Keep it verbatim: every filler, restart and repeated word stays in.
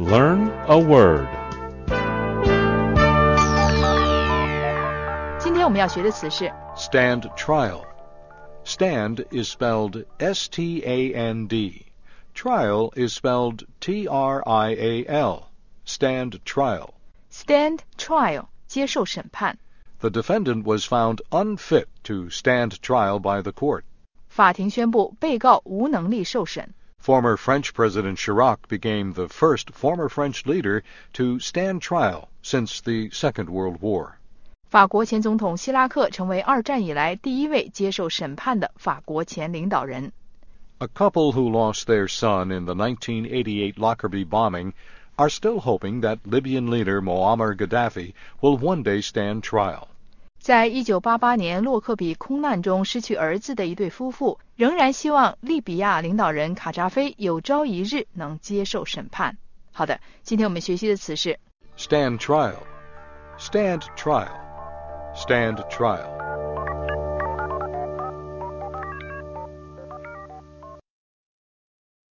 Learn a word. 今天我们要学的词是 Stand trial. Stand is spelled S T A N D. Trial is spelled T R I A L. Stand trial. stand trial 接受审判。 The defendant was found unfit to stand trial by the court. 法庭宣布被告无能力受审。 Former French President Chirac became the first former French leader to stand trial since the Second World War. 法国前总统希拉克成为二战以来第一位接受审判的法国前领导人。 A couple who lost their son in the nineteen eighty-eight Lockerbie bombing are still hoping that Libyan leader Muammar Gaddafi will one day stand trial. 在一九八八年洛克比空难中失去儿子的一对夫妇，仍然希望利比亚领导人卡扎菲有朝一日能接受审判。好的，今天我们学习的词是 Stand trial. Stand trial. Stand trial.